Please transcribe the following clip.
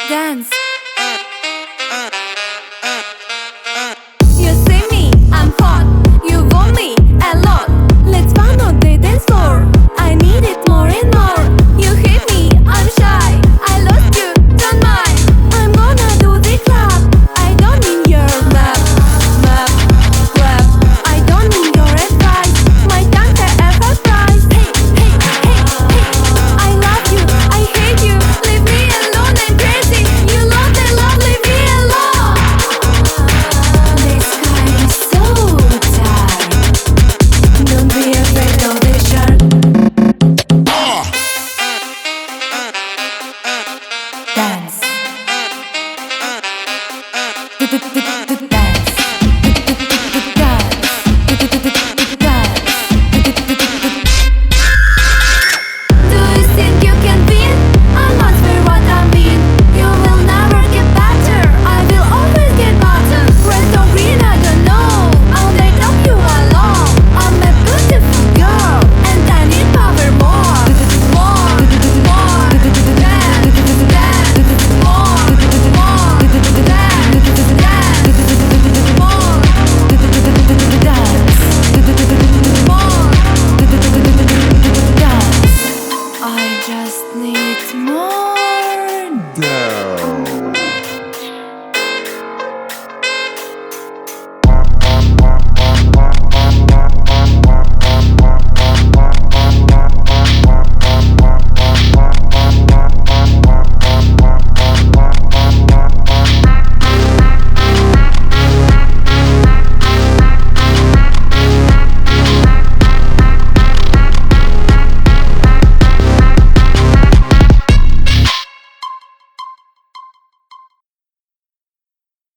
Dance. You see me, I'm hot. You want me a lot. Let's find out the dance floor. I need it more and more. You hit me, I'm shy. I lost you, don't mind. I'm gonna do the clap. I don't need your map, clap. I don't need your advice. My tongue to ever price. Hey, hey, hey, hey. I love you, I hate you. Leave me alone, I'm crazy. You love the love, leave me alone. This sky is so tight. Don't be afraid of the shark. Dance. Dance. Do you think you can win? I'm not for what I mean. You will never get better. I will always get better. Red or green, I don't know. I'll make up you alone. I'm a beautiful girl, and I need power more. More, more. Dance, dance. More, more. Dance, dance. More. Dance. More. I just need more. Dance.